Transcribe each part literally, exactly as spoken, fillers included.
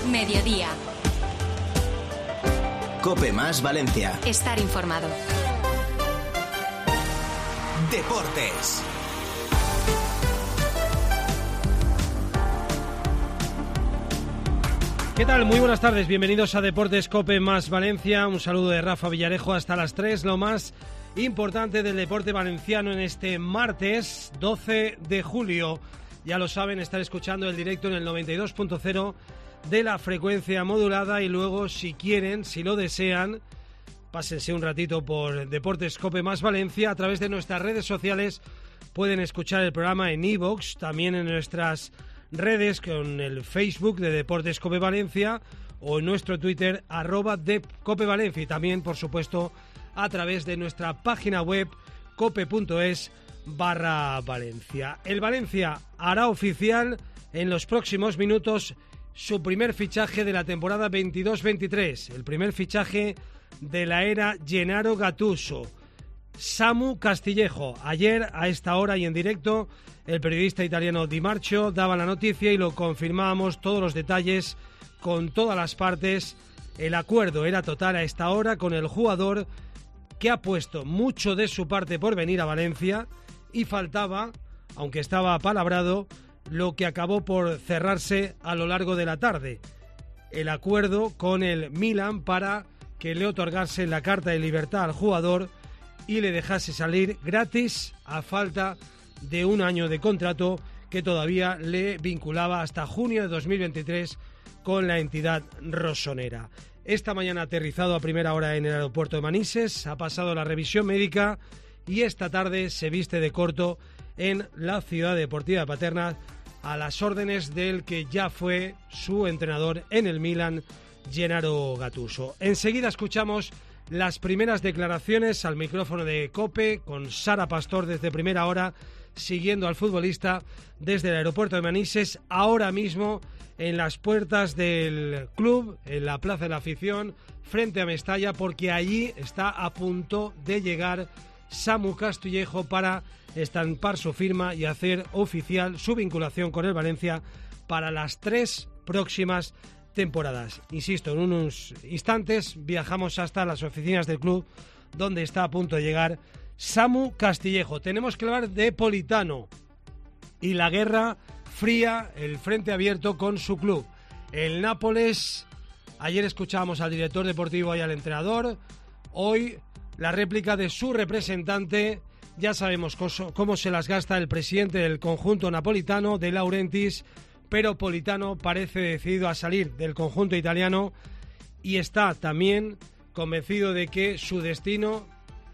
Mediodía. COPE más Valencia. Estar informado. Deportes. ¿Qué tal? Muy buenas tardes, bienvenidos a Deportes COPE más Valencia. Un saludo de Rafa Villarejo hasta las tres, lo más importante del deporte valenciano en este martes doce de julio. Ya lo saben, estar escuchando el directo en el noventa y dos punto cero de la frecuencia modulada y luego, si quieren, si lo desean, pásense un ratito por Deportes COPE más Valencia. A través de nuestras redes sociales pueden escuchar el programa en iVoox, también en nuestras redes con el Facebook de Deportes COPE Valencia o en nuestro Twitter arroba de COPE Valencia, y también, por supuesto, a través de nuestra página web cope.es barra Valencia. El Valencia hará oficial en los próximos minutos su primer fichaje de la temporada veintidós veintitrés, el primer fichaje de la era Gennaro Gattuso, Samu Castillejo. Ayer, a esta hora y en directo, el periodista italiano Di Marcio daba la noticia y lo confirmábamos, todos los detalles con todas las partes. El acuerdo era total a esta hora con el jugador, que ha puesto mucho de su parte por venir a Valencia, y faltaba, aunque estaba apalabrado, lo que acabó por cerrarse a lo largo de la tarde: el acuerdo con el Milan para que le otorgase la carta de libertad al jugador y le dejase salir gratis a falta de un año de contrato que todavía le vinculaba hasta junio de dos mil veintitrés con la entidad rosonera. Esta mañana ha aterrizado a primera hora en el aeropuerto de Manises, ha pasado la revisión médica y esta tarde se viste de corto en la ciudad deportiva de Paterna a las órdenes del que ya fue su entrenador en el Milan, Gennaro Gattuso. Enseguida escuchamos las primeras declaraciones al micrófono de COPE con Sara Pastor desde primera hora, siguiendo al futbolista desde el aeropuerto de Manises, ahora mismo en las puertas del club, en la Plaza de la Afición, frente a Mestalla, porque allí está a punto de llegar Samu Castillejo para estampar su firma y hacer oficial su vinculación con el Valencia para las tres próximas temporadas. Insisto, en unos instantes viajamos hasta las oficinas del club, donde está a punto de llegar Samu Castillejo. Tenemos que hablar de Politano y la guerra fría, el frente abierto con su club, el Nápoles. Ayer escuchábamos al director deportivo y al entrenador. Hoy la réplica de su representante. Ya sabemos cómo se las gasta el presidente del conjunto napolitano, De Laurentiis, pero Politano parece decidido a salir del conjunto italiano y está también convencido de que su destino,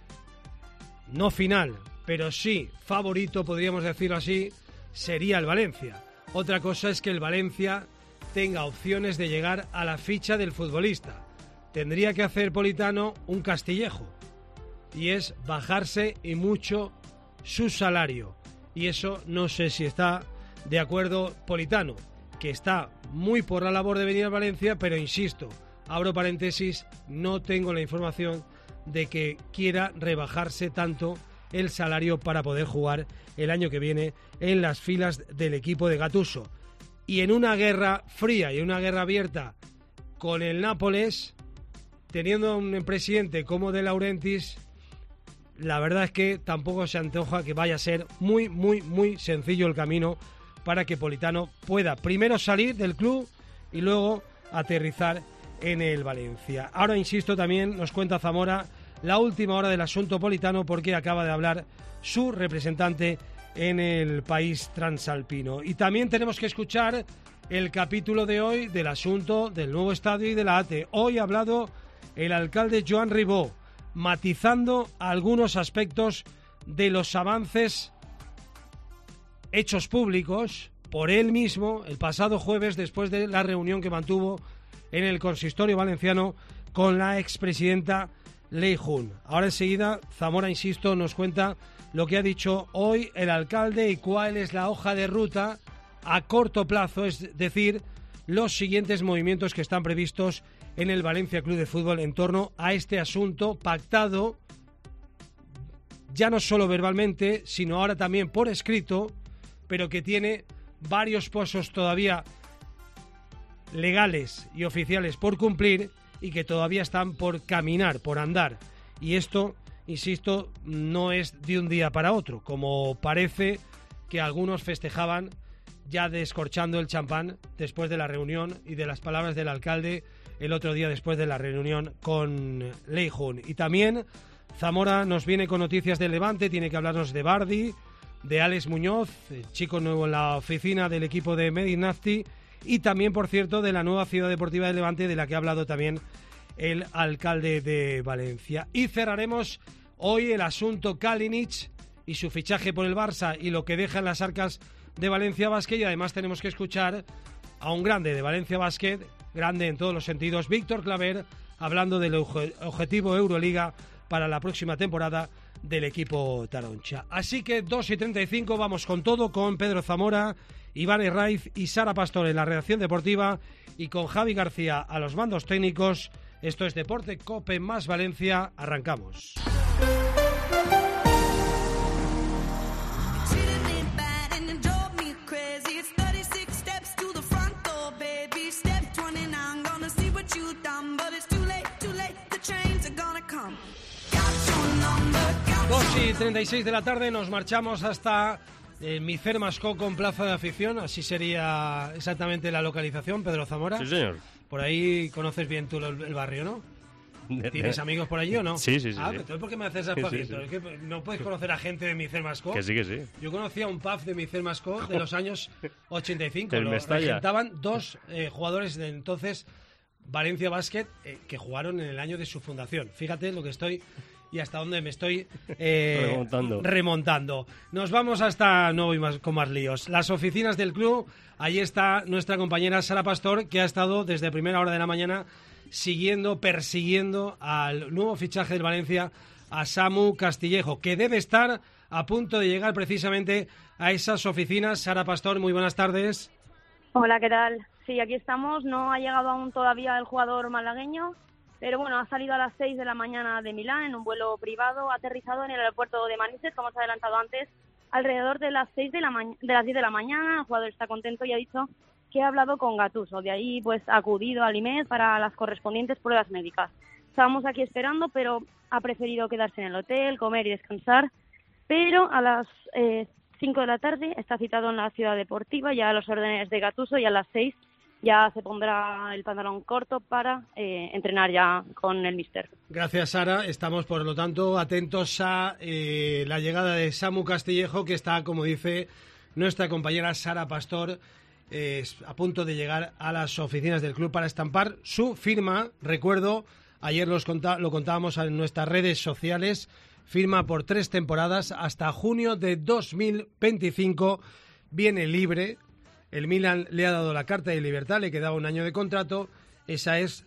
no final, pero sí favorito, podríamos decirlo así, sería el Valencia. Otra cosa es que el Valencia tenga opciones de llegar a la ficha del futbolista. Tendría que hacer Politano un Castillejo, y es bajarse y mucho su salario. Y eso no sé si está de acuerdo Politano, que está muy por la labor de venir a Valencia, pero insisto, abro paréntesis, no tengo la información de que quiera rebajarse tanto el salario para poder jugar el año que viene en las filas del equipo de Gattuso. Y en una guerra fría y una guerra abierta con el Nápoles, teniendo a un presidente como De Laurentiis, la verdad es que tampoco se antoja que vaya a ser muy, muy, muy sencillo el camino para que Politano pueda primero salir del club y luego aterrizar en el Valencia. Ahora, insisto, también nos cuenta Zamora la última hora del asunto Politano, porque acaba de hablar su representante en el país transalpino. Y también tenemos que escuchar el capítulo de hoy del asunto del nuevo estadio y de la A T E. Hoy ha hablado el alcalde Joan Ribó, matizando algunos aspectos de los avances hechos públicos por él mismo el pasado jueves, después de la reunión que mantuvo en el consistorio valenciano con la expresidenta Lei Jun. Ahora enseguida Zamora, insisto, nos cuenta lo que ha dicho hoy el alcalde y cuál es la hoja de ruta a corto plazo, es decir, los siguientes movimientos que están previstos en el Valencia Club de Fútbol en torno a este asunto pactado, ya no solo verbalmente, sino ahora también por escrito, pero que tiene varios pozos todavía legales y oficiales por cumplir y que todavía están por caminar, por andar. Y esto, insisto, no es de un día para otro, como parece que algunos festejaban ya descorchando el champán después de la reunión y de las palabras del alcalde el otro día después de la reunión con Leijun. Y también Zamora nos viene con noticias de Levante, tiene que hablarnos de Bardi, de Alex Muñoz, chico nuevo en la oficina del equipo de Medinafti, y también, por cierto, de la nueva ciudad deportiva de Levante, de la que ha hablado también el alcalde de Valencia. Y cerraremos hoy el asunto Kalinic y su fichaje por el Barça y lo que deja en las arcas de Valencia Basket, y además tenemos que escuchar a un grande de Valencia Basket, grande en todos los sentidos, Víctor Claver, hablando del objetivo Euroliga para la próxima temporada del equipo Taroncha. Así que dos y treinta y cinco, vamos con todo, con Pedro Zamora, Iván Herraiz y Sara Pastor en la redacción deportiva y con Javi García a los mandos técnicos. Esto es Deporte Cope más Valencia. Arrancamos. dos y treinta y seis de la tarde, nos marchamos hasta eh, Micer Mascó con Plaza de Afición, así sería exactamente la localización, Pedro Zamora. Sí, señor. Por ahí conoces bien tú el, el barrio, ¿no? ¿Tienes amigos por allí o no? Sí, sí, sí. Ah, sí. entonces ¿por qué me haces el sí, pajito? sí, sí. Es que no puedes conocer a gente de Micer Mascó. Que sí, que sí. Yo conocía un pub de Micer Mascó de los años ochenta y cinco. El Lo Mestalla. regentaban dos eh, jugadores de entonces Valencia Basket eh, que jugaron en el año de su fundación. Fíjate lo que estoy y hasta dónde me estoy eh, remontando. remontando. Nos vamos hasta, no voy más con más líos, las oficinas del club. Ahí está nuestra compañera Sara Pastor, que ha estado desde primera hora de la mañana siguiendo, persiguiendo al nuevo fichaje del Valencia, a Samu Castillejo, que debe estar a punto de llegar precisamente a esas oficinas. Sara Pastor, muy buenas tardes. Hola, ¿qué tal? Sí, aquí estamos. No ha llegado aún todavía el jugador malagueño, pero bueno, ha salido a las seis de la mañana de Milán en un vuelo privado, ha aterrizado en el aeropuerto de Manises, como os he adelantado antes, alrededor de las seis de la ma- de las diez de la mañana. El jugador está contento y ha dicho que ha hablado con Gattuso. De ahí pues ha acudido al I M E D para las correspondientes pruebas médicas. Estábamos aquí esperando, pero ha preferido quedarse en el hotel, comer y descansar. Pero a las eh, cinco de la tarde está citado en la ciudad deportiva, ya a los órdenes de Gattuso, y a las seis ya se pondrá el pantalón corto para eh, entrenar ya con el míster. Gracias, Sara. Estamos, por lo tanto, atentos a eh, la llegada de Samu Castillejo, que está, como dice nuestra compañera Sara Pastor, eh, a punto de llegar a las oficinas del club para estampar su firma. Recuerdo, ayer los conta- lo contábamos en nuestras redes sociales, firma por tres temporadas hasta junio de dos mil veinticinco. Viene libre. El Milan le ha dado la carta de libertad, le quedaba un año de contrato. Esa es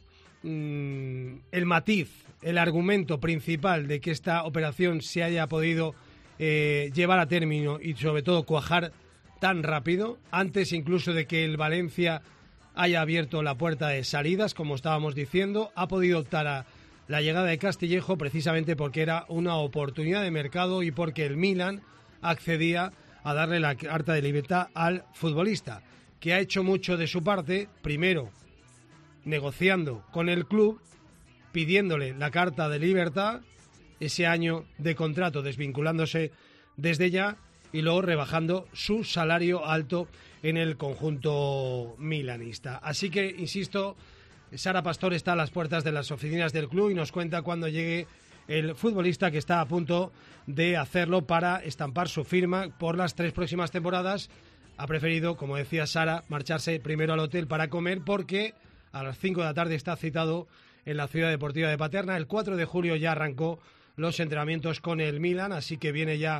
mmm, el matiz, el argumento principal de que esta operación se haya podido eh, llevar a término y sobre todo cuajar tan rápido, antes incluso de que el Valencia haya abierto la puerta de salidas, como estábamos diciendo. Ha podido optar a la llegada de Castillejo precisamente porque era una oportunidad de mercado y porque el Milan accedía a darle la carta de libertad al futbolista, que ha hecho mucho de su parte, primero negociando con el club, pidiéndole la carta de libertad, ese año de contrato desvinculándose desde ya, y luego rebajando su salario alto en el conjunto milanista. Así que, insisto, Sara Pastor está a las puertas de las oficinas del club y nos cuenta cuando llegue el futbolista, que está a punto de hacerlo para estampar su firma por las tres próximas temporadas. Ha preferido, como decía Sara, marcharse primero al hotel para comer, porque a las cinco de la tarde está citado en la ciudad deportiva de Paterna. El cuatro de julio ya arrancó los entrenamientos con el Milan, así que viene ya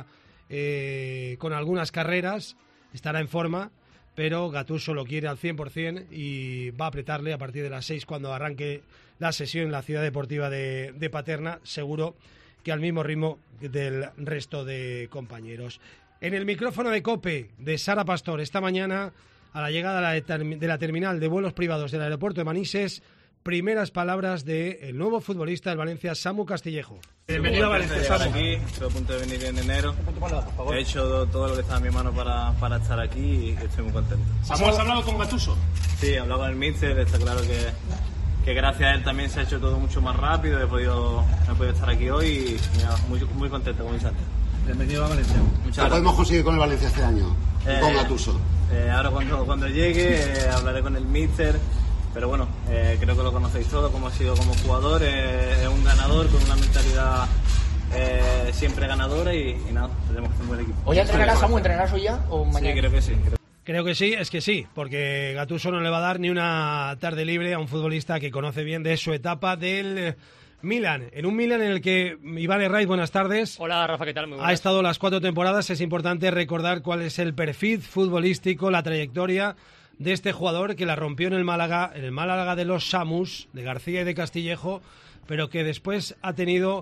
eh, con algunas carreras, estará en forma, pero Gattuso lo quiere al cien por ciento y va a apretarle a partir de las seis cuando arranque la sesión en la ciudad deportiva de, de Paterna, seguro que al mismo ritmo del resto de compañeros. En el micrófono de COPE de Sara Pastor, esta mañana, a la llegada de la, de la terminal de vuelos privados del aeropuerto de Manises, primeras palabras del nuevo futbolista del Valencia, Samu Castillejo. Bienvenido a Valencia, Samu. Aquí, estoy a punto de venir en enero. He hecho todo lo que estaba en mi mano para, para estar aquí y estoy muy contento. Samu, ¿has hablado con Gattuso? Sí, he hablado con el míster, está claro que, que gracias a él también se ha hecho todo mucho más rápido, he podido, he podido estar aquí hoy y mira, muy, muy contento con mi Santi. Bienvenido a Valencia. Muchas ¿Qué podemos conseguir con el Valencia este año? Eh, con Gattuso. Eh, ahora cuando, cuando llegue eh, hablaré con el míster. Pero bueno, eh, creo que lo conocéis todo, como ha sido como jugador, eh, es un ganador con una mentalidad eh, siempre ganadora y, y nada, tenemos que hacer un buen equipo. ¿Hoy entrenarás, Samu? ¿Entrenarás hoy ya o mañana? Sí, creo que sí. Creo. Creo que sí, es que sí, porque Gattuso no le va a dar ni una tarde libre a un futbolista que conoce bien de su etapa del Milan. En un Milan en el que Iván Herraiz, buenas tardes. Hola Rafa, ¿qué tal? Muy buenas. Ha estado las cuatro temporadas, es importante recordar cuál es el perfil futbolístico, la trayectoria de este jugador que la rompió en el Málaga, en el Málaga de los Samus, de García y de Castillejo, pero que después ha tenido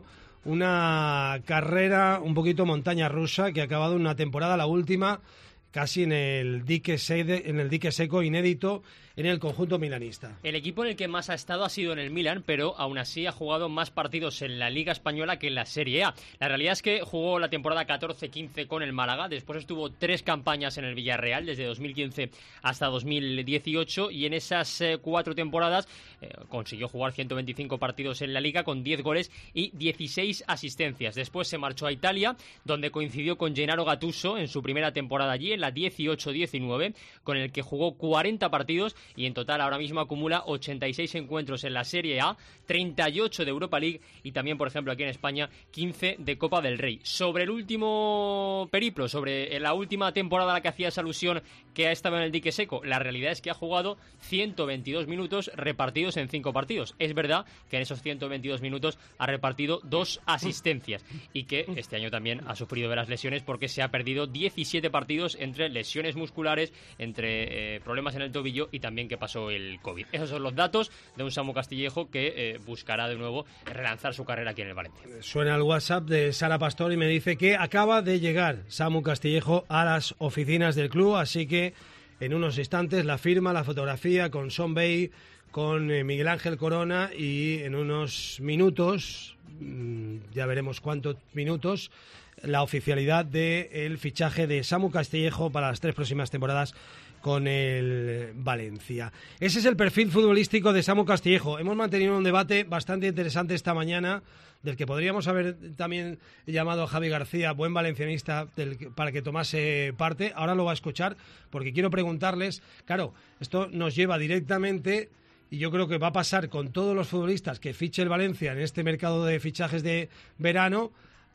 una carrera un poquito montaña rusa, que ha acabado una temporada, la última, casi en el dique sede, en el dique seco, inédito en el conjunto milanista. El equipo en el que más ha estado ha sido en el Milan, pero aún así ha jugado más partidos en la Liga Española que en la Serie A. La realidad es que jugó la temporada catorce quince con el Málaga, después estuvo tres campañas en el Villarreal, desde dos mil quince hasta dos mil dieciocho, y en esas eh, cuatro temporadas eh, consiguió jugar ciento veinticinco partidos en la Liga con diez goles y dieciséis asistencias. Después se marchó a Italia, donde coincidió con Gennaro Gattuso en su primera temporada allí, en la dieciocho diecinueve, con el que jugó cuarenta partidos y en total ahora mismo acumula ochenta y seis encuentros en la Serie A, treinta y ocho de Europa League y también, por ejemplo, aquí en España, quince de Copa del Rey. Sobre el último periplo, sobre la última temporada a la que hacías alusión, que ha estado en el dique seco, la realidad es que ha jugado ciento veintidós minutos repartidos en cinco partidos. Es verdad que en esos ciento veintidós minutos ha repartido dos asistencias y que este año también ha sufrido de las lesiones porque se ha perdido diecisiete partidos entre lesiones musculares, entre eh, problemas en el tobillo y también que pasó el COVID. Esos son los datos de un Samu Castillejo que eh, buscará de nuevo relanzar su carrera aquí en el Valencia. Suena el WhatsApp de Sara Pastor y me dice que acaba de llegar Samu Castillejo a las oficinas del club, así que en unos instantes la firma, la fotografía con Son Bay, con eh, Miguel Ángel Corona, y en unos minutos, mmm, ya veremos cuántos minutos, la oficialidad del fichaje de Samu Castillejo para las tres próximas temporadas con el Valencia. Ese es el perfil futbolístico de Samu Castillejo. Hemos mantenido un debate bastante interesante esta mañana, del que podríamos haber también llamado a Javi García, buen valencianista, del, para que tomase parte. Ahora lo va a escuchar, porque quiero preguntarles, claro, esto nos lleva directamente, y yo creo que va a pasar con todos los futbolistas que fiche el Valencia en este mercado de fichajes de verano,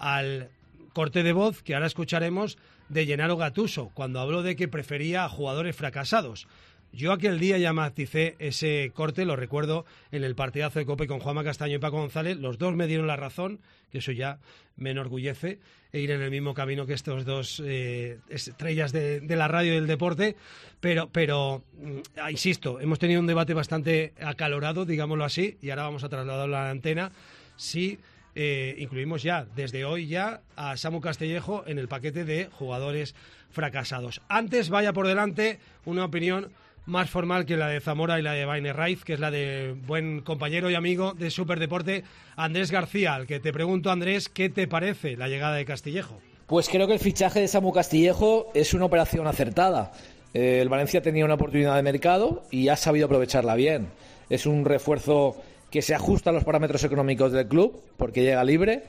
al corte de voz que ahora escucharemos de Gennaro Gattuso, cuando habló de que prefería a jugadores fracasados. Yo aquel día ya maticé ese corte, lo recuerdo en el partidazo de COPE con Juanma Castaño y Paco González. Los dos me dieron la razón, que eso ya me enorgullece, e ir en el mismo camino que estos dos eh, estrellas de, de la radio y del deporte. Pero, pero insisto, hemos tenido un debate bastante acalorado, digámoslo así, y ahora vamos a trasladarlo a la antena. Sí. Eh, incluimos ya, desde hoy ya, a Samu Castillejo en el paquete de jugadores fracasados. Antes, vaya por delante, una opinión más formal que la de Zamora y la de Iván Herraiz, que es la de buen compañero y amigo de Superdeporte, Andrés García, al que te pregunto, Andrés, ¿qué te parece la llegada de Castillejo? Pues creo que el fichaje de Samu Castillejo es una operación acertada. Eh, el Valencia tenía una oportunidad de mercado y ha sabido aprovecharla bien. Es un refuerzo que se ajusta a los parámetros económicos del club, porque llega libre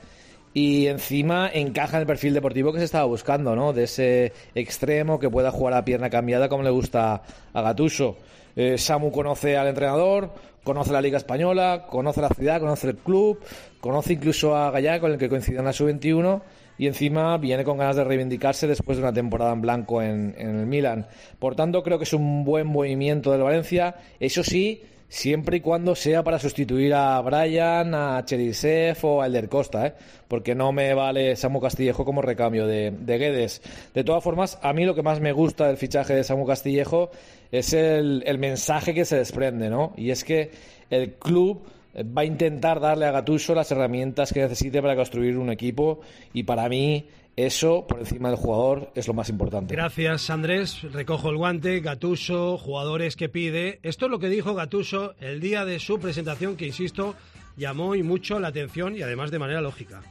y encima encaja en el perfil deportivo que se estaba buscando, ¿no? De ese extremo que pueda jugar a pierna cambiada como le gusta a Gattuso. Eh, Samu conoce al entrenador, conoce la Liga Española, conoce la ciudad, conoce el club, conoce incluso a Gallá, con el que coincidió en la sub veintiuno, y encima viene con ganas de reivindicarse después de una temporada en blanco en, en el Milan. Por tanto, creo que es un buen movimiento del Valencia, eso sí, siempre y cuando sea para sustituir a Bryan, a Cherisev o a Elder Costa, ¿eh? Porque no me vale Samu Castillejo como recambio de, de Guedes. De todas formas, a mí lo que más me gusta del fichaje de Samu Castillejo es el, el mensaje que se desprende, ¿no? Y es que el club va a intentar darle a Gattuso las herramientas que necesite para construir un equipo, y para mí Eso, por encima del jugador, es lo más importante. Gracias, Andrés. Recojo el guante. Gattuso, jugadores que pide. Esto es lo que dijo Gattuso el día de su presentación, que, insisto, llamó y mucho la atención y además de manera lógica.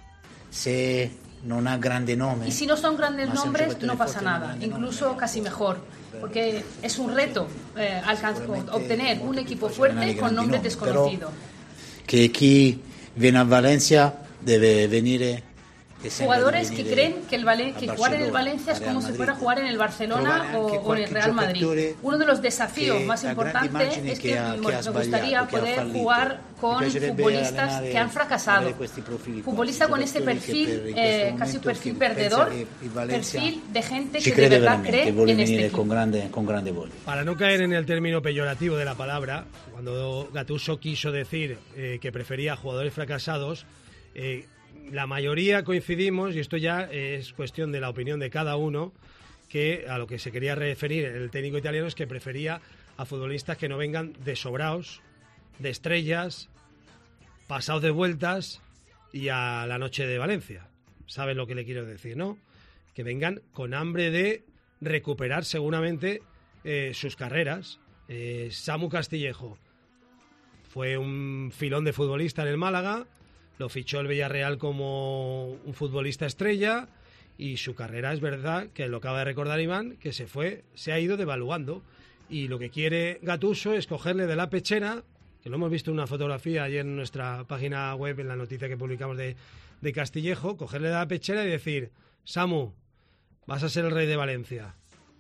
Se non ha grande nome. Y si no son grandes nombres, no pasa nada. Incluso casi mejor. Porque es un reto eh, alcanzar, obtener un equipo fuerte con nombres desconocidos. Que chi viene a Valencia debe venir. Jugadores que creen que, el Valen- que jugar en el Valencia es como si fuera jugar en el Barcelona o, o en el Real Madrid. Uno de los desafíos más importantes es que nos gustaría poder jugar con futbolistas que han fracasado. Futbolistas con este perfil, eh, casi un perfil perdedor, perfil de gente que de verdad cree en este equipo. Para no caer en el término peyorativo de la palabra, cuando Gattuso quiso decir eh, que prefería jugadores fracasados, eh, la mayoría coincidimos, y esto ya es cuestión de la opinión de cada uno, que a lo que se quería referir el técnico italiano es que prefería a futbolistas que no vengan de sobraos, de estrellas, pasados de vueltas y a la noche de Valencia. ¿Saben lo que le quiero decir, no? Que vengan con hambre de recuperar seguramente eh, sus carreras. Eh, Samu Castillejo fue un filón de futbolista en el Málaga. Lo fichó el Villarreal como un futbolista estrella y su carrera, es verdad, que lo acaba de recordar Iván, que se fue, se ha ido devaluando. Y lo que quiere Gattuso es cogerle de la pechera, que lo hemos visto en una fotografía ayer en nuestra página web, en la noticia que publicamos de, de Castillejo, cogerle de la pechera y decir: Samu, vas a ser el rey de Valencia,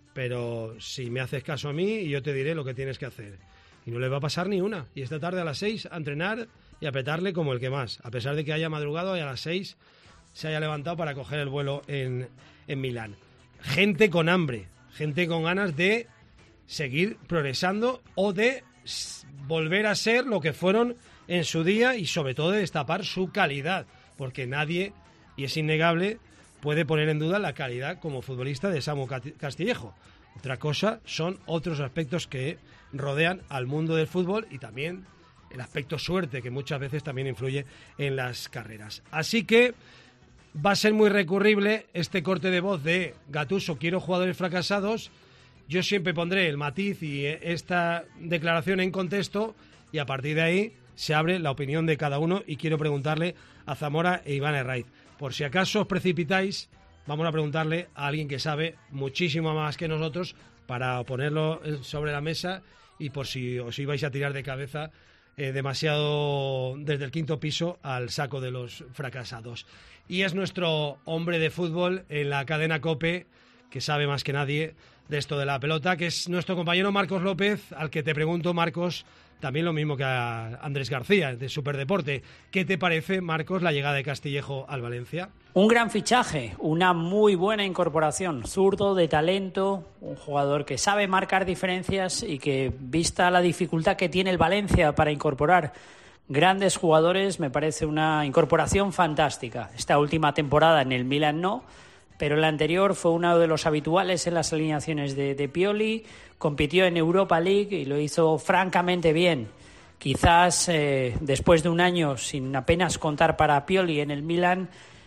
pero si me haces caso a mí, yo te diré lo que tienes que hacer. Y no le va a pasar ni una. Y esta tarde a las seis a entrenar y a petarle como el que más, a pesar de que haya madrugado y a las seis se haya levantado para coger el vuelo en, en Milán. Gente con hambre, gente con ganas de seguir progresando o de volver a ser lo que fueron en su día y sobre todo de destapar su calidad, porque nadie, y es innegable, puede poner en duda la calidad como futbolista de Samu Castillejo. Otra cosa son otros aspectos que rodean al mundo del fútbol y también el aspecto suerte, que muchas veces también influye en las carreras. Así que va a ser muy recurrible este corte de voz de Gattuso: quiero jugadores fracasados. Yo siempre pondré el matiz y esta declaración en contexto, y a partir de ahí se abre la opinión de cada uno, y quiero preguntarle a Zamora e Iván Herraiz. Por si acaso os precipitáis, vamos a preguntarle a alguien que sabe muchísimo más que nosotros para ponerlo sobre la mesa, y por si os ibais a tirar de cabeza eh, demasiado desde el quinto piso al saco de los fracasados. Y es nuestro hombre de fútbol en la cadena COPE, que sabe más que nadie de esto de la pelota, que es nuestro compañero Marcos López, al que te pregunto, Marcos, también lo mismo que a Andrés García, de Superdeporte. ¿Qué te parece, Marcos, la llegada de Castillejo al Valencia? Un gran fichaje, una muy buena incorporación, zurdo, de talento, un jugador que sabe marcar diferencias y que, vista la dificultad que tiene el Valencia para incorporar grandes jugadores, me parece una incorporación fantástica. Esta última temporada en el Milan no, pero la anterior fue uno de los habituales en las alineaciones de, de Pioli, compitió en Europa League y lo hizo francamente bien. Quizás eh, después de un año sin apenas contar para Pioli en el Milan,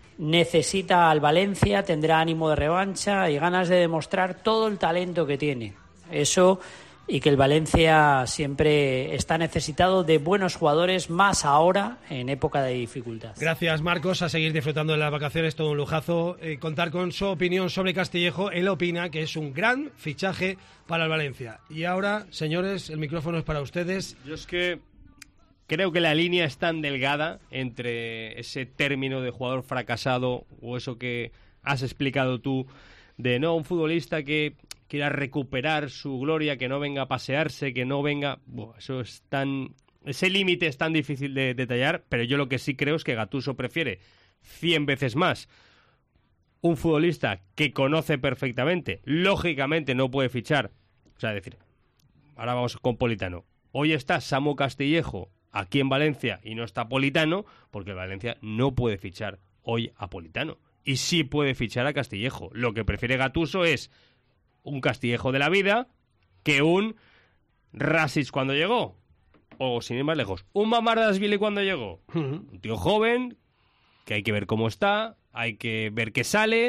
necesita al Valencia, tendrá ánimo de revancha y ganas de demostrar todo el talento que tiene. Eso, y que el Valencia siempre está necesitado de buenos jugadores, más ahora en época de dificultad. Gracias, Marcos, a seguir disfrutando de las vacaciones, todo un lujazo eh, contar con su opinión sobre Castillejo. Él opina que es un gran fichaje para el Valencia. Y ahora, señores, el micrófono es para ustedes. Yo es que creo que la línea es tan delgada entre ese término de jugador fracasado o eso que has explicado tú, de no, un futbolista que quiera recuperar su gloria, que no venga a pasearse, que no venga... Buah, eso es tan... Ese límite es tan difícil de detallar, pero yo lo que sí creo es que Gattuso prefiere cien veces más un futbolista que conoce perfectamente, lógicamente no puede fichar, o sea, decir, ahora vamos con Politano. Hoy está Samu Castillejo aquí en Valencia y no está Politano, porque el Valencia no puede fichar hoy a Politano. Y sí puede fichar a Castillejo. Lo que prefiere Gattuso es un Castillejo de la vida que un Rasic cuando llegó. O, sin ir más lejos, un Mamardashvili cuando llegó. Uh-huh. Un tío joven, que hay que ver cómo está, hay que ver qué sale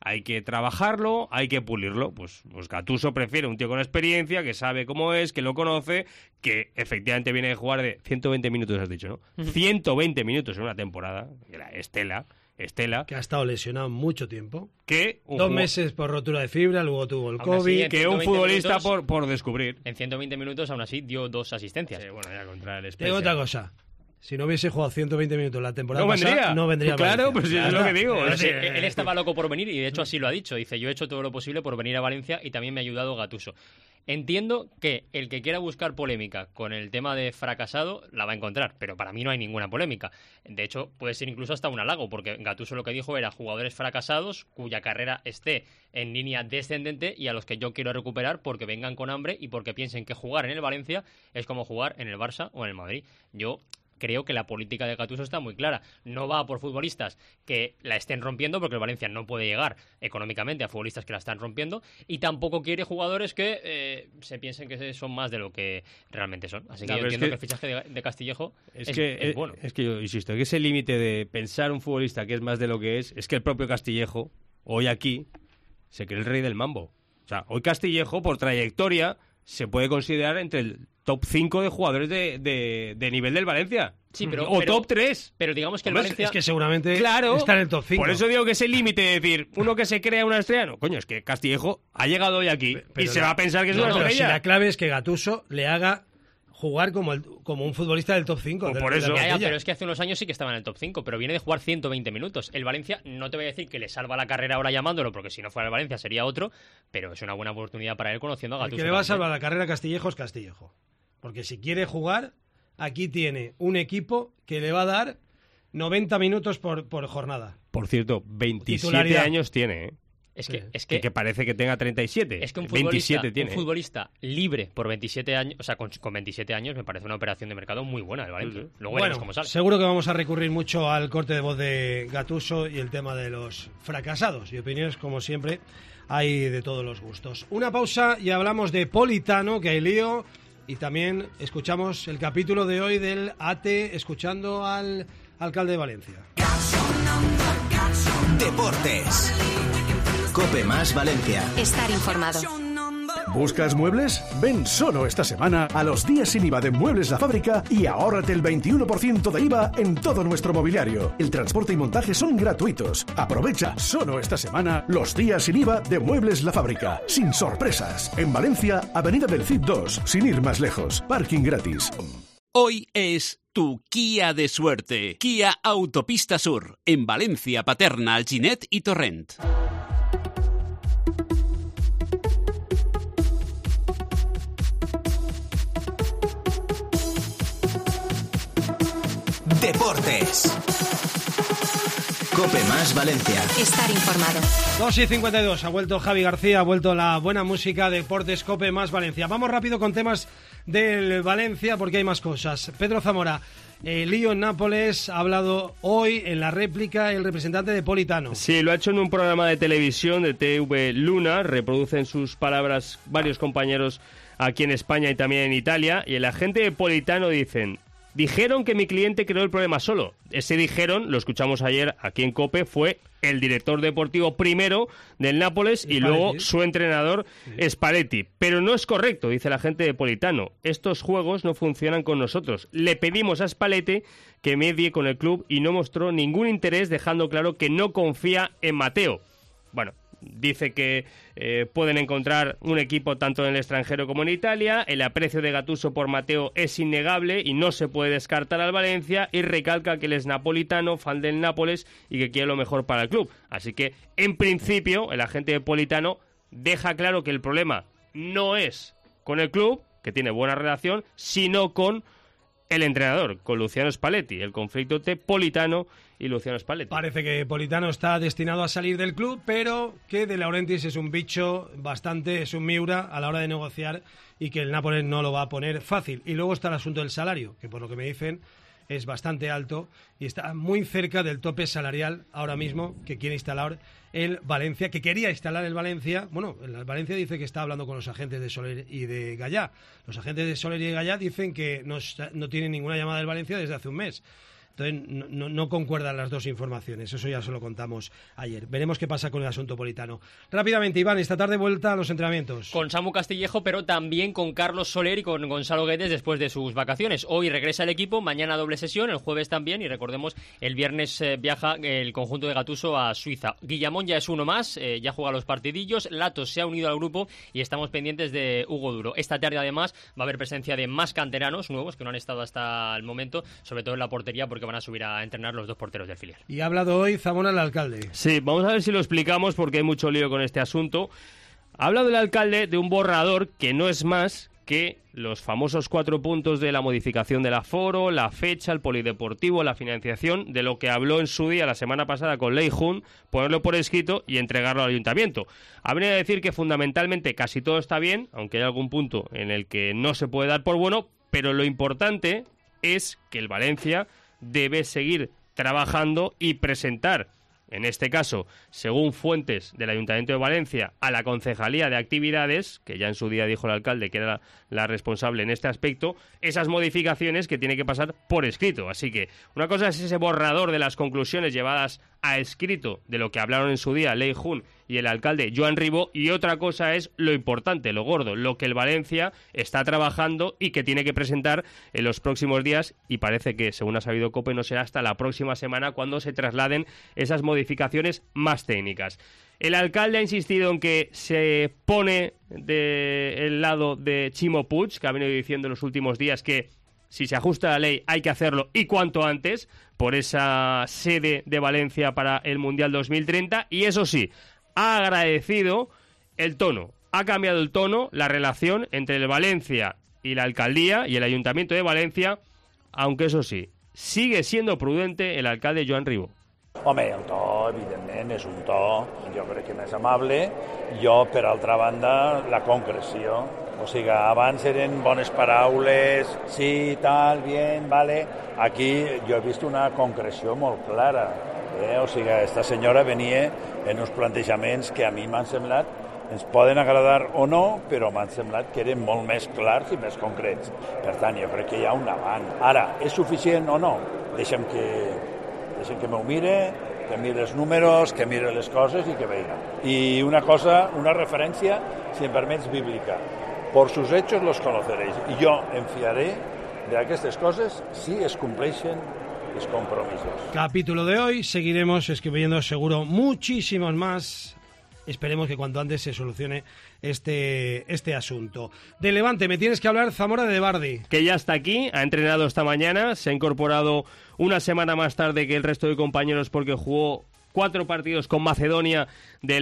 hay que trabajarlo, hay que pulirlo. Pues, pues Gattuso prefiere un tío con experiencia, que sabe cómo es, que lo conoce, que efectivamente viene de jugar de ciento veinte minutos, has dicho, ¿no? Uh-huh. ciento veinte minutos en una temporada, que era Estela, Estela. Que ha estado lesionado mucho tiempo. Que Dos jugador... meses por rotura de fibra, luego tuvo el aún COVID. Así, que un futbolista minutos, por, por descubrir. En ciento veinte minutos, aún así, dio dos asistencias. Sí, bueno, ya contra el Spezia. Tengo otra cosa. Si no hubiese jugado ciento veinte minutos la temporada no pasada, vendría. no vendría. Pues claro, pues es lo que digo. Pero sí, él estaba loco por venir y de hecho así lo ha dicho. Dice, yo he hecho todo lo posible por venir a Valencia y también me ha ayudado Gattuso. Entiendo que el que quiera buscar polémica con el tema de fracasado la va a encontrar, pero para mí no hay ninguna polémica. De hecho, puede ser incluso hasta un halago, porque Gattuso lo que dijo era jugadores fracasados cuya carrera esté en línea descendente y a los que yo quiero recuperar porque vengan con hambre y porque piensen que jugar en el Valencia es como jugar en el Barça o en el Madrid. Yo creo que la política de Gattuso está muy clara. No va por futbolistas que la estén rompiendo, porque el Valencia no puede llegar económicamente a futbolistas que la están rompiendo, y tampoco quiere jugadores que eh, se piensen que son más de lo que realmente son. Así que no, yo entiendo que... que el fichaje de, de Castillejo es, es, que, es bueno. Es que yo insisto, que ese límite de pensar un futbolista que es más de lo que es, es que el propio Castillejo, hoy aquí, se cree el rey del mambo. O sea, hoy Castillejo, por trayectoria, se puede considerar entre el top cinco de jugadores de, de, de nivel del Valencia. Sí, pero, o pero, top tres. Pero digamos que el Hombre, Valencia... Es que seguramente claro, está en el top cinco. Por eso digo que ese límite de decir, uno que se crea una estrella... No, coño, es que Castillejo ha llegado hoy aquí pero y se la, va a pensar que es no, una no, estrella. Si la clave es que Gattuso le haga jugar como, el, como un futbolista del top cinco. Pues de, por de eso. Ya, ya, pero es que hace unos años sí que estaba en el top cinco, pero viene de jugar ciento veinte minutos. El Valencia, no te voy a decir que le salva la carrera ahora llamándolo, porque si no fuera el Valencia sería otro, pero es una buena oportunidad para él conociendo a Gattuso. El que le va a salvar la carrera a Castillejo es Castillejo. Porque si quiere jugar, aquí tiene un equipo que le va a dar noventa minutos por, por jornada. Por cierto, veintisiete años tiene, ¿eh? Es que, sí. es que, que parece que tenga treinta y siete. Es que un futbolista, tiene. un futbolista libre por veintisiete años, o sea, con, con veintisiete años me parece una operación de mercado muy buena el Valencia. Sí, sí. Luego bueno, veremos cómo sale. Seguro que vamos a recurrir mucho al corte de voz de Gattuso y el tema de los fracasados. Y opiniones, como siempre, hay de todos los gustos. Una pausa y hablamos de Politano, que hay lío. Y también escuchamos el capítulo de hoy del A T E, escuchando al alcalde de Valencia. Deportes. COPE más Valencia. Estar informado. ¿Buscas muebles? Ven solo esta semana a los días sin I V A de Muebles La Fábrica y ahórrate el veintiuno por ciento de I V A en todo nuestro mobiliario. El transporte y montaje son gratuitos. Aprovecha solo esta semana los días sin I V A de Muebles La Fábrica. Sin sorpresas. En Valencia, Avenida del Cid dos, sin ir más lejos. Parking gratis. Hoy es tu Kia de suerte. Kia Autopista Sur, en Valencia, Paterna, Alginet y Torrent. Deportes. COPE más Valencia. Estar informado. dos y cincuenta y dos. Ha vuelto Javi García, ha vuelto la buena música. Deportes COPE más Valencia. Vamos rápido con temas del Valencia porque hay más cosas. Pedro Zamora, el lío en Nápoles, ha hablado hoy en la réplica el representante de Politano. Sí, lo ha hecho en un programa de televisión de T V Luna. Reproducen sus palabras varios compañeros aquí en España y también en Italia. Y el agente de Politano dicen... Dijeron que mi cliente creó el problema solo. Ese dijeron, lo escuchamos ayer aquí en COPE, fue el director deportivo primero del Nápoles y Spalletti. Luego su entrenador sí. Spalletti. Pero no es correcto, dice la gente de Politano. Estos juegos no funcionan con nosotros. Le pedimos a Spalletti que medie con el club y no mostró ningún interés, dejando claro que no confía en Matteo. Bueno, dice que eh, pueden encontrar un equipo tanto en el extranjero como en Italia. El aprecio de Gattuso por Matteo es innegable y no se puede descartar al Valencia, y recalca que él es napolitano, fan del Nápoles y que quiere lo mejor para el club. Así que, en principio, el agente de Politano deja claro que el problema no es con el club, que tiene buena relación, sino con el entrenador, con Luciano Spalletti. El conflicto entre Politano y Luciano Spalletti. Parece que Politano está destinado a salir del club, pero que De Laurentiis es un bicho bastante, es un Miura a la hora de negociar y que el Nápoles no lo va a poner fácil. Y luego está el asunto del salario, que por lo que me dicen es bastante alto y está muy cerca del tope salarial ahora mismo que quiere instalar el Valencia, que quería instalar el Valencia. Bueno, el Valencia dice que está hablando con los agentes de Soler y de Gallá. Los agentes de Soler y de Gallá dicen que no, no tienen ninguna llamada del Valencia desde hace un mes. Entonces no, no, no concuerdan las dos informaciones, eso ya se lo contamos ayer. Veremos qué pasa con el asunto politano. Rápidamente, Iván, esta tarde vuelta a los entrenamientos. Con Samu Castillejo, pero también con Carlos Soler y con Gonzalo Guedes después de sus vacaciones. Hoy regresa el equipo, mañana doble sesión, el jueves también, y recordemos, el viernes eh, viaja el conjunto de Gattuso a Suiza. Guillamón ya es uno más, eh, ya juega los partidillos, Latos se ha unido al grupo y estamos pendientes de Hugo Duro. Esta tarde además va a haber presencia de más canteranos nuevos que no han estado hasta el momento, sobre todo en la portería, porque van a subir a entrenar los dos porteros del filial. Y ha hablado hoy Zamora, el alcalde. Sí, vamos a ver si lo explicamos porque hay mucho lío con este asunto. Ha hablado el alcalde de un borrador que no es más que los famosos cuatro puntos de la modificación del aforo, la fecha, el polideportivo, la financiación, de lo que habló en su día la semana pasada con Lei Jun, ponerlo por escrito y entregarlo al ayuntamiento. Ha venido a decir que fundamentalmente casi todo está bien, aunque hay algún punto en el que no se puede dar por bueno, pero lo importante es que el Valencia debe seguir trabajando y presentar, en este caso, según fuentes del Ayuntamiento de Valencia, a la Concejalía de Actividades, que ya en su día dijo el alcalde que era la, la responsable en este aspecto, esas modificaciones que tiene que pasar por escrito. Así que una cosa es ese borrador de las conclusiones llevadas a escrito de lo que hablaron en su día Lei Jun y el alcalde Joan Ribó, y otra cosa es lo importante, lo gordo, lo que el Valencia está trabajando y que tiene que presentar en los próximos días, y parece que, según ha sabido COPE, no será hasta la próxima semana cuando se trasladen esas modificaciones más técnicas. El alcalde ha insistido en que se pone del lado de Chimo Puig, que ha venido diciendo en los últimos días que si se ajusta la ley hay que hacerlo y cuanto antes, por esa sede de Valencia para el Mundial dos mil treinta, y eso sí, ha agradecido el tono, ha cambiado el tono, la relación entre el Valencia y la alcaldía y el Ayuntamiento de Valencia, aunque eso sí, sigue siendo prudente el alcalde Joan Ribó. Home, el to, evidentment, és un to, jo crec que més amable. Jo, per altra banda, la concreció. O sigui, abans eren bones paraules, sí, tal, bien, vale. Aquí jo he vist una concreció molt clara. Eh? O sigui, esta senyora venia en uns plantejaments que a mi m'han semblat, ens poden agradar o no, però m'han semblat que eren molt més clars i més concrets. Per tant, jo crec que hi ha un avant. Ara, és suficient o no? Deixem que... Deixem que m'ho mire, que mire els números, que mire les coses i que veiga. I una cosa, una referència, si em permets, bíblica. Por sus hechos los conoceréis. I jo em fiaré d'aquestes coses si es compleixen els compromisos. Capítulo de hoy, seguiremos escribiendo seguro muchísimos más. Esperemos que cuanto antes se solucione este, este asunto. De Levante, me tienes que hablar, Zamora, de Bardi. Que ya está aquí, ha entrenado esta mañana, se ha incorporado una semana más tarde que el resto de compañeros porque jugó cuatro partidos con Macedonia de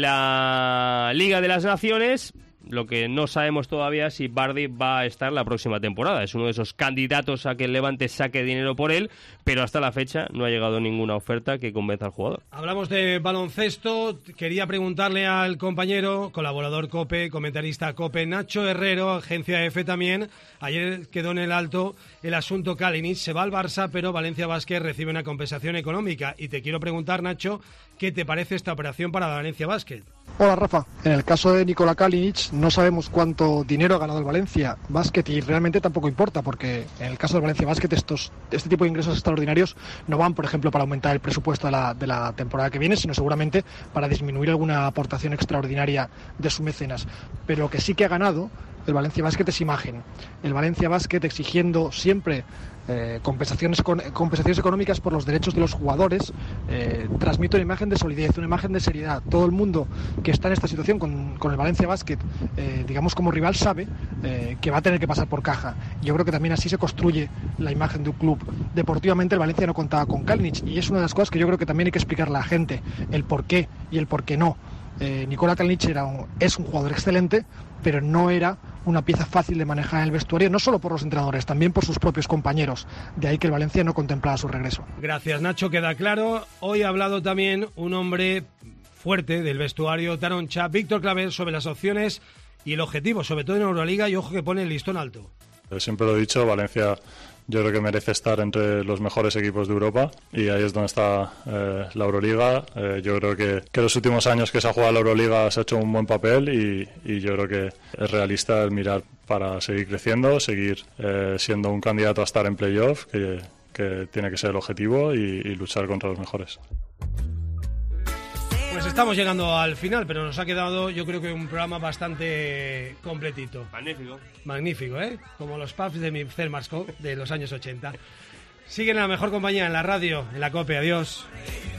la Liga de las Naciones. Lo que no sabemos todavía es si Bardi va a estar la próxima temporada. Es uno de esos candidatos a que el Levante saque dinero por él, pero hasta la fecha no ha llegado ninguna oferta que convenza al jugador. Hablamos de baloncesto. Quería preguntarle al compañero, colaborador COPE, comentarista COPE, Nacho Herrero, agencia F también. Ayer quedó en el alto el asunto Kalinic. Se va al Barça, pero Valencia Basket recibe una compensación económica. Y te quiero preguntar, Nacho, ¿qué te parece esta operación para Valencia Basket? Hola, Rafa. En el caso de Nikola Kalinic no sabemos cuánto dinero ha ganado el Valencia Basket y realmente tampoco importa, porque en el caso del Valencia Basket estos, este tipo de ingresos extraordinarios no van, por ejemplo, para aumentar el presupuesto de la, de la temporada que viene, sino seguramente para disminuir alguna aportación extraordinaria de su mecenas. Pero lo que sí que ha ganado el Valencia Basket es imagen. El Valencia Basket exigiendo siempre eh, compensaciones, compensaciones económicas por los derechos de los jugadores, eh, transmite una imagen de solidez, una imagen de seriedad. Todo el mundo que está en esta situación con, con el Valencia Basket, eh, digamos como rival, sabe eh, que va a tener que pasar por caja. Yo creo que también así se construye la imagen de un club. Deportivamente el Valencia no contaba con Kalinic y es una de las cosas que yo creo que también hay que explicarle a la gente, el por qué y el por qué no. Eh, Nikola Kalinic era un, es un jugador excelente, pero no era una pieza fácil de manejar en el vestuario, no solo por los entrenadores, también por sus propios compañeros. De ahí que el Valencia no contemplaba su regreso. Gracias, Nacho, queda claro. Hoy ha hablado también un hombre fuerte del vestuario Taroncha, Víctor Claver, sobre las opciones y el objetivo, sobre todo en Euroliga, y ojo que pone el listón alto. Siempre lo he dicho, Valencia yo creo que merece estar entre los mejores equipos de Europa y ahí es donde está eh, la Euroliga. Eh, yo creo que, que los últimos años que se ha jugado la Euroliga se ha hecho un buen papel y, y yo creo que es realista el mirar para seguir creciendo, seguir eh, siendo un candidato a estar en playoff, que, que tiene que ser el objetivo y, y luchar contra los mejores. Pues estamos llegando al final, pero nos ha quedado, yo creo que un programa bastante completito. Magnífico. Magnífico, ¿eh? Como los pubs de mi Marsco de los años ochenta. Siguen en la mejor compañía, en la radio, en la COPE. Adiós.